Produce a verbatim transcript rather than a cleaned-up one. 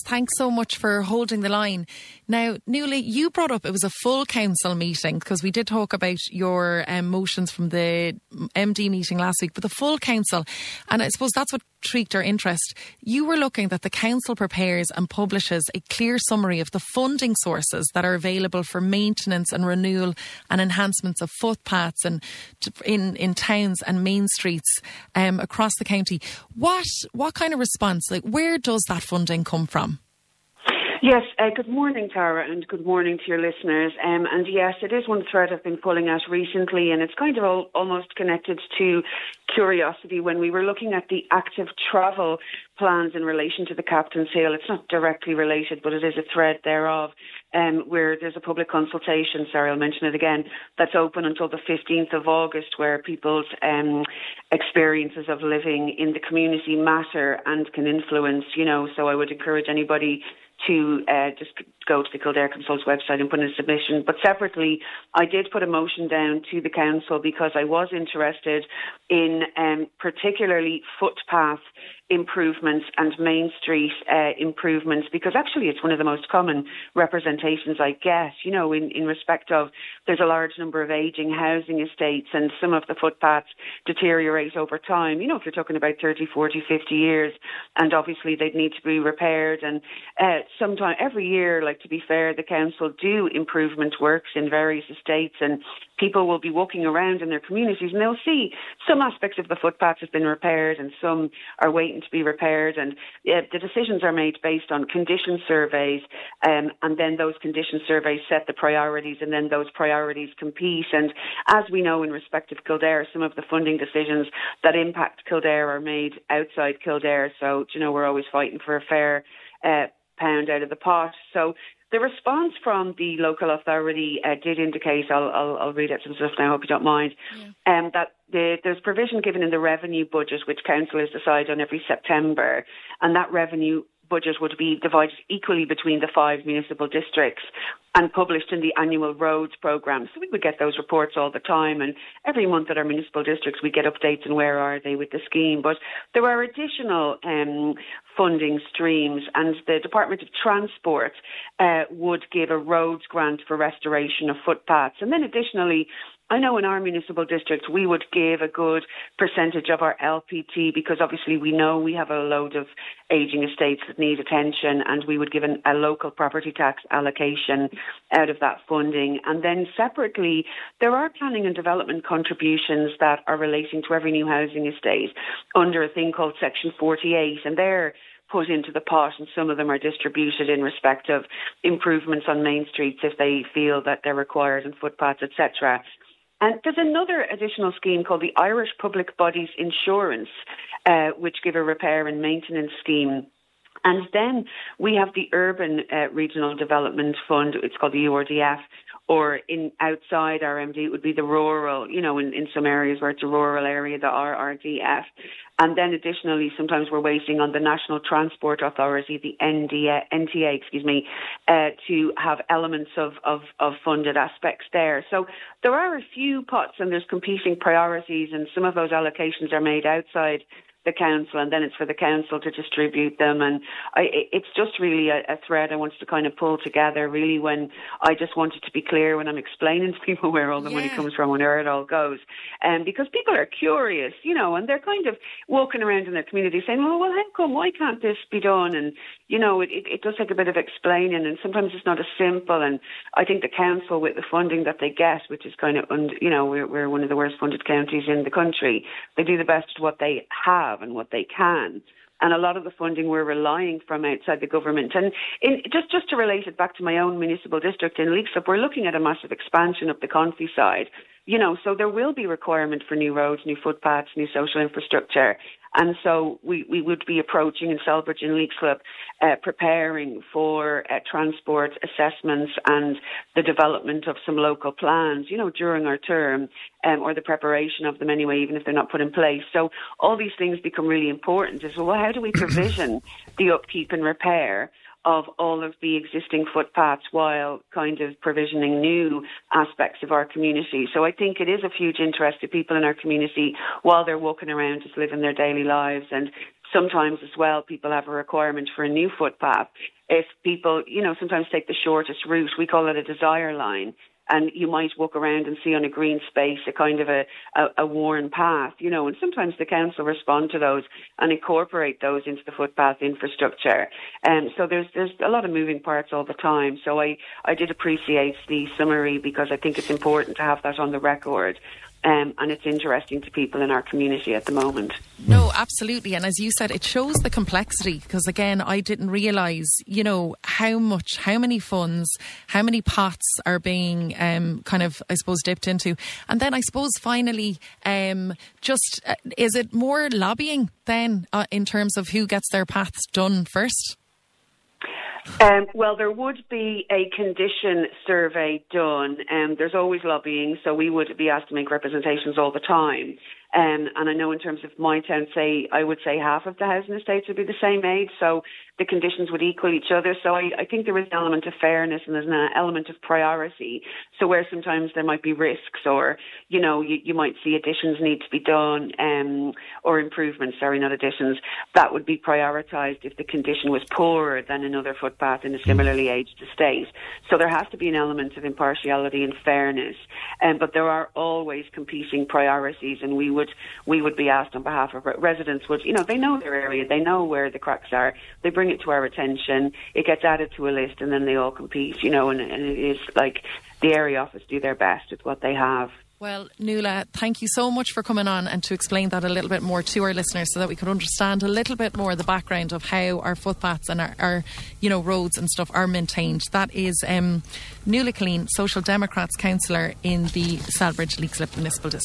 thanks so much for holding the line. Now, Nuala, you brought up it was a full council meeting, because we did talk about your um, motions from the M D meeting last week, but the full council, and I suppose that's what piqued our interest. You were looking that the council prepares and publishes a clear summary of the funding sources that are available for maintenance and renewal and enhancements of footpaths and in, in towns and main streets um, across the county. What what kind of response, like where does that funding come from? Yes, uh, good morning, Tara, and good morning to your listeners. Um, and yes, it is one thread I've been pulling at recently, and it's kind of all, almost connected to curiosity. When we were looking at the active travel plans in relation to the Captain's Hill, it's not directly related, but it is a thread thereof, um, where there's a public consultation, sorry, I'll mention it again, that's open until the fifteenth of August, where people's um, experiences of living in the community matter and can influence, you know, so I would encourage anybody to uh, just go to the Kildare Consult's website and put in a submission. But separately, I did put a motion down to the council because I was interested in um, particularly footpath improvements and Main Street uh, improvements, because actually it's one of the most common representations I get, you know, in, in respect of there's a large number of ageing housing estates and some of the footpaths deteriorate over time. You know, if you're talking about thirty, forty, fifty years, and obviously they'd need to be repaired. And uh, sometime every year, like, to be fair, the council do improvement works in various estates, and people will be walking around in their communities and they'll see some aspects of the footpaths have been repaired and some are waiting to be repaired, and uh, the decisions are made based on condition surveys, um, and then those condition surveys set the priorities, and then those priorities compete. And as we know, in respect of Kildare, some of the funding decisions that impact Kildare are made outside Kildare, so, you know, we're always fighting for a fair uh, pound out of the pot. So the response from the local authority uh, did indicate, I'll, I'll, I'll read out some stuff now, I hope you don't mind, yeah. um, that the, there's provision given in the revenue budget, which councillors decide on every September, and that revenue budget would be divided equally between the five municipal districts and published in the annual roads programme. So we would get those reports all the time, and every month at our municipal districts we get updates on where are they with the scheme. But there are additional um, funding streams, and the Department of Transport uh, would give a roads grant for restoration of footpaths. And then additionally, I know in our municipal district we would give a good percentage of our L P T, because obviously we know we have a load of ageing estates that need attention, and we would give an, a local property tax allocation out of that funding. And then separately, there are planning and development contributions that are relating to every new housing estate under a thing called Section forty-eight, and they're put into the pot, and some of them are distributed in respect of improvements on main streets if they feel that they're required, and footpaths, et cetera. And there's another additional scheme called the Irish Public Bodies Insurance, uh, which give a repair and maintenance scheme. And then we have the Urban uh, Regional Development Fund, it's called the U R D F, or in outside R M D it would be the rural, you know, in, in some areas where it's a rural area, the R R D F. And then additionally, sometimes we're waiting on the National Transport Authority, the N D A, N T A, excuse me, uh, to have elements of, of, of funded aspects there. So there are a few pots, and there's competing priorities, and some of those allocations are made outside the council, and then it's for the council to distribute them. And I, it's just really a, a thread I wanted to kind of pull together, really, when I just wanted to be clear when I'm explaining to people where all the yeah. money comes from and where it all goes. And um, because people are curious, you know, and they're kind of walking around in their community saying, oh, well, how come, why can't this be done? And, you know, it, it, it does take a bit of explaining, and sometimes it's not as simple. And I think the council, with the funding that they get, which is kind of, you know, we're, we're one of the worst funded counties in the country, they do the best with what they have and what they can. And a lot of the funding we're relying from outside the government. And in, just, just to relate it back to my own municipal district in Leixlip, we're looking at a massive expansion of the Confey side. You know, so there will be requirement for new roads, new footpaths, new social infrastructure. And so we, we would be approaching in Celbridge and Leixlip, uh, preparing for uh, transport assessments and the development of some local plans, you know, during our term, um, or the preparation of them anyway, even if they're not put in place. So all these things become really important. Is, well, how do we provision the upkeep and repair of all of the existing footpaths while kind of provisioning new aspects of our community? So I think it is of huge interest to people in our community while they're walking around, just living their daily lives. And sometimes as well, people have a requirement for a new footpath. If people, you know, sometimes take the shortest route, we call it a desire line. And you might walk around and see on a green space a kind of a, a, a worn path, you know, and sometimes the council respond to those and incorporate those into the footpath infrastructure. And um, so there's there's a lot of moving parts all the time. So I, I did appreciate the summary because I think it's important to have that on the record. Um, and it's interesting to people in our community at the moment. No, absolutely. And as you said, it shows the complexity because, again, I didn't realise, you know, how much, how many funds, how many pots are being um, kind of, I suppose, dipped into. And then I suppose finally, um, just, uh, is it more lobbying then uh, in terms of who gets their paths done first? Um, well, there would be a condition survey done. Um, there's always lobbying, so we would be asked to make representations all the time. Um, and I know in terms of my town, say, I would say half of the housing estates would be the same age, so the conditions would equal each other. So I, I think there is an element of fairness and there's an element of priority. So where sometimes there might be risks or, you know, you, you might see additions need to be done um, or improvements, sorry, not additions, that would be prioritised if the condition was poorer than another footpath in a similarly aged estate. So there has to be an element of impartiality and fairness. Um, but there are always competing priorities, and we would we would be asked on behalf of residents, would, you know, they know their area, they know where the cracks are, they bring it to our attention, it gets added to a list, and then they all compete, you know, and, and it is like the area office do their best with what they have. Well, Nuala, thank you so much for coming on and to explain that a little bit more to our listeners so that we could understand a little bit more the background of how our footpaths and our, our you know, roads and stuff are maintained. That is um, Nuala Killeen, Social Democrats councillor in the Celbridge Leixlip Municipal District.